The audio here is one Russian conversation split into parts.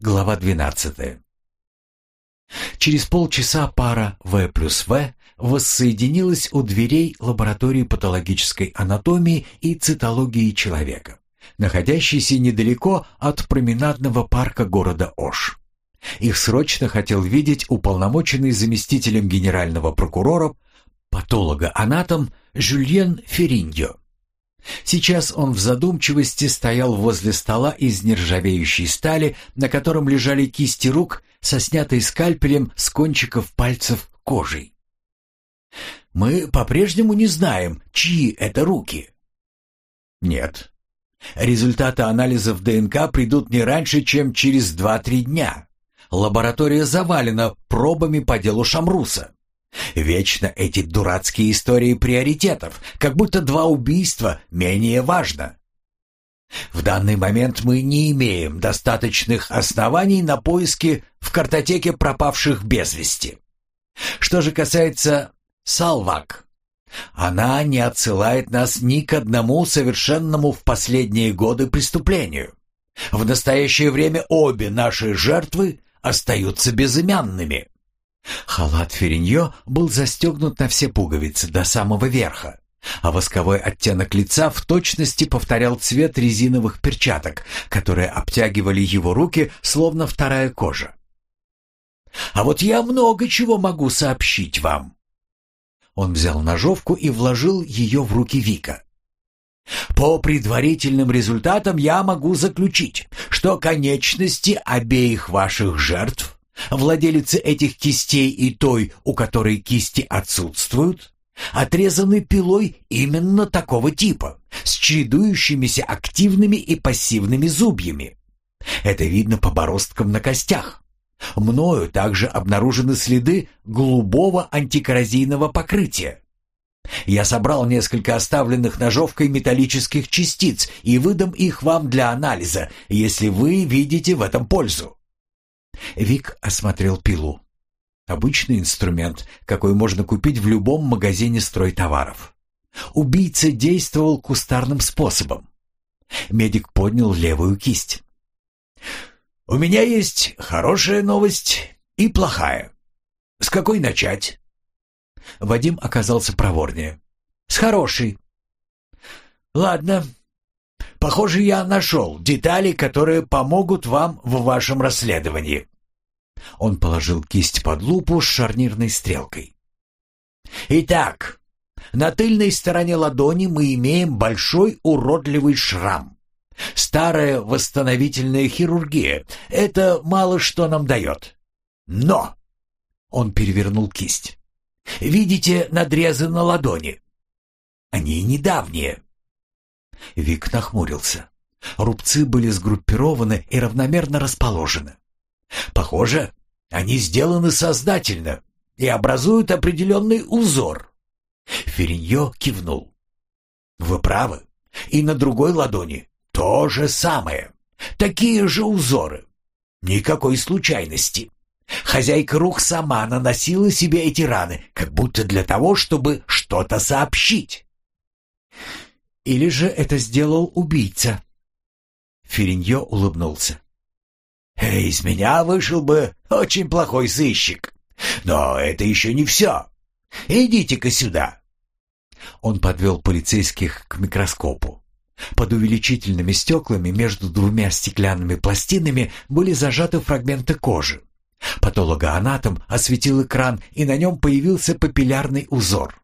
Глава 12. Через полчаса пара В плюс В воссоединилась у дверей лаборатории патологической анатомии и цитологии человека, находящейся недалеко от променадного парка города Ош. Их срочно хотел видеть уполномоченный заместителем генерального прокурора, патолога-анатом Жюльен Фериньо. Сейчас он в задумчивости стоял возле стола из нержавеющей стали, на котором лежали кисти рук со снятой скальпелем с кончиков пальцев кожей. «Мы по-прежнему не знаем, чьи это руки». «Нет. Результаты анализов ДНК придут не раньше, чем через 2-3 дня. Лаборатория завалена пробами по делу Шамруса. Вечно эти дурацкие истории приоритетов, как будто 2 убийства менее важно. В данный момент мы не имеем достаточных оснований на поиски в картотеке пропавших без вести. Что же касается Салвак, она не отсылает нас ни к одному совершенному в последние годы преступлению. В настоящее время обе наши жертвы остаются безымянными». Халат Фериньо был застегнут на все пуговицы до самого верха, а восковой оттенок лица в точности повторял цвет резиновых перчаток, которые обтягивали его руки, словно вторая кожа. «А вот я много чего могу сообщить вам». Он взял ножовку и вложил ее в руки Вика. «По предварительным результатам я могу заключить, что конечности обеих ваших жертв, владелицы этих кистей и той, у которой кисти отсутствуют, отрезаны пилой именно такого типа, с чередующимися активными и пассивными зубьями. Это видно по бороздкам на костях. Мною также обнаружены следы голубого антикоррозийного покрытия. Я собрал несколько оставленных ножовкой металлических частиц и выдам их вам для анализа, если вы видите в этом пользу». Вик осмотрел пилу. Обычный инструмент, какой можно купить в любом магазине стройтоваров. Убийца действовал кустарным способом. Медик поднял левую кисть. «У меня есть хорошая новость и плохая. С какой начать?» Вадим оказался проворнее. «С хорошей». «Ладно. Похоже, я нашел детали, которые помогут вам в вашем расследовании». Он положил кисть под лупу с шарнирной стрелкой. «Итак, на тыльной стороне ладони мы имеем большой уродливый шрам. Старая восстановительная хирургия. Это мало что нам дает. Но...» Он перевернул кисть. «Видите надрезы на ладони? Они недавние». Вик нахмурился. Рубцы были сгруппированы и равномерно расположены. Похоже, они сделаны сознательно и образуют определенный узор. Фериньо кивнул. «Вы правы. И на другой ладони то же самое. Такие же узоры. Никакой случайности. Хозяйка рук сама наносила себе эти раны, как будто для того, чтобы что-то сообщить». «Или же это сделал убийца?» Фериньо улыбнулся. «Из меня вышел бы очень плохой сыщик. Но это еще не все. Идите-ка сюда». Он подвел полицейских к микроскопу. Под увеличительными стеклами между 2 стеклянными пластинами были зажаты фрагменты кожи. Патологоанатом осветил экран, и на нем появился папиллярный узор.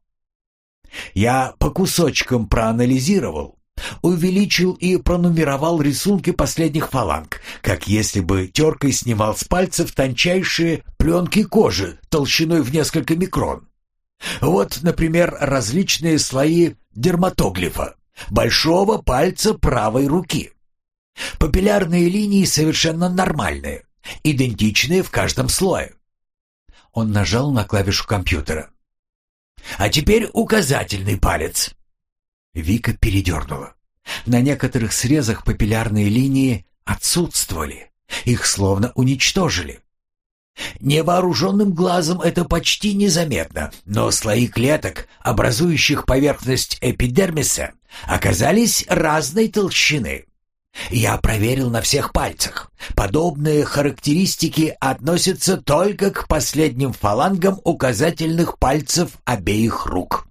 «Я по кусочкам проанализировал, увеличил и пронумеровал рисунки последних фаланг, как если бы теркой снимал с пальцев тончайшие пленки кожи толщиной в несколько микрон. Вот, например, различные слои дерматоглифа, большого пальца правой руки. Папиллярные линии совершенно нормальные, идентичные в каждом слое». Он нажал на клавишу компьютера. «А теперь указательный палец». Вика передернула. На некоторых срезах папиллярные линии отсутствовали. Их словно уничтожили. Невооруженным глазом это почти незаметно, но слои клеток, образующих поверхность эпидермиса, оказались разной толщины. Я проверил на всех пальцах. Подобные характеристики относятся только к последним фалангам указательных пальцев обеих рук.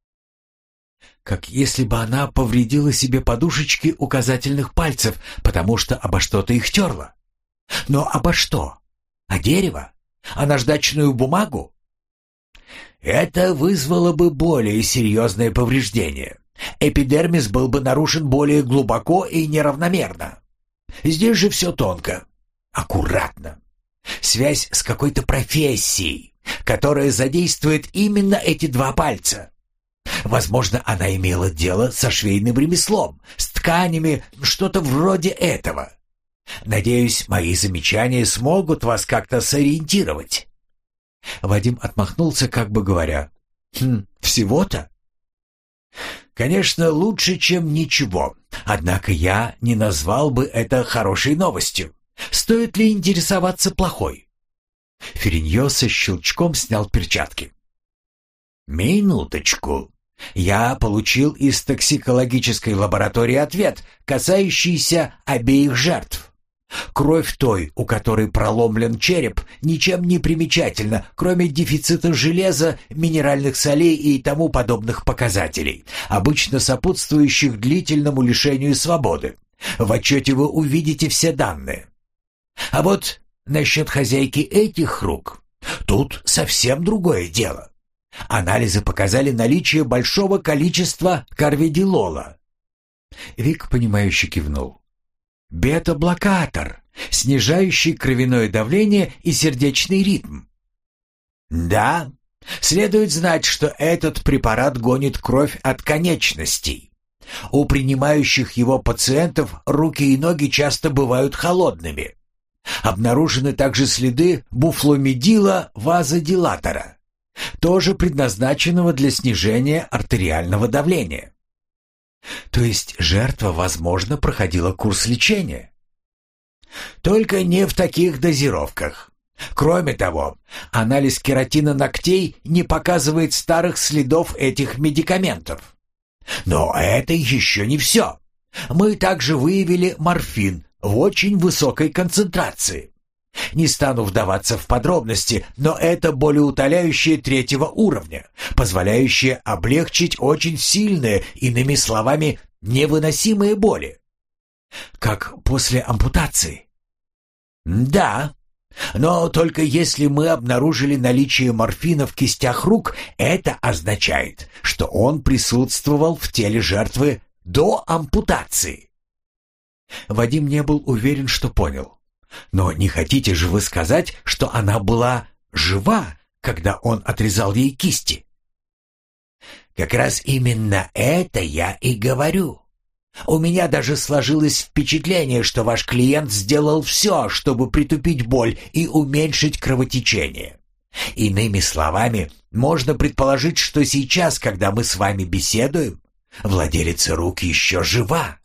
Как если бы она повредила себе подушечки указательных пальцев, потому что обо что-то их терла. Но обо что? О дерево? О наждачную бумагу? Это вызвало бы более серьезное повреждение. Эпидермис был бы нарушен более глубоко и неравномерно. Здесь же все тонко, аккуратно. Связь с какой-то профессией, которая задействует именно эти два пальца. Возможно, она имела дело со швейным ремеслом, с тканями, что-то вроде этого. Надеюсь, мои замечания смогут вас как-то сориентировать. Вадим отмахнулся, как бы говоря: всего-то? Конечно, лучше, чем ничего. Однако я не назвал бы это хорошей новостью. Стоит ли интересоваться плохой? Фериньо со щелчком снял перчатки. Минуточку. Я получил из токсикологической лаборатории ответ, касающийся обеих жертв. Кровь той, у которой проломлен череп, ничем не примечательна, кроме дефицита железа, минеральных солей и тому подобных показателей, обычно сопутствующих длительному лишению свободы. В отчете вы увидите все данные. А вот насчет хозяйки этих рук, тут совсем другое дело. Анализы показали наличие большого количества карведилола. Вик, понимающе кивнул. Бета-блокатор, снижающий кровяное давление и сердечный ритм. Да, следует знать, что этот препарат гонит кровь от конечностей. У принимающих его пациентов руки и ноги часто бывают холодными. Обнаружены также следы буфломидила-вазодилатора, тоже предназначенного для снижения артериального давления. То есть жертва, возможно, проходила курс лечения? Только не в таких дозировках. Кроме того, анализ кератина ногтей не показывает старых следов этих медикаментов. Но это еще не все. Мы также выявили морфин в очень высокой концентрации. Не стану вдаваться в подробности, но это болеутоляющее третьего уровня, позволяющее облегчить очень сильные, иными словами, невыносимые боли. Как после ампутации? Да, но только если мы обнаружили наличие морфина в кистях рук, это означает, что он присутствовал в теле жертвы до ампутации. Вадим не был уверен, что понял. Но не хотите же вы сказать, что она была жива, когда он отрезал ей кисти? Как раз именно это я и говорю. У меня даже сложилось впечатление, что ваш клиент сделал все, чтобы притупить боль и уменьшить кровотечение. Иными словами, можно предположить, что сейчас, когда мы с вами беседуем, владелица рук еще жива.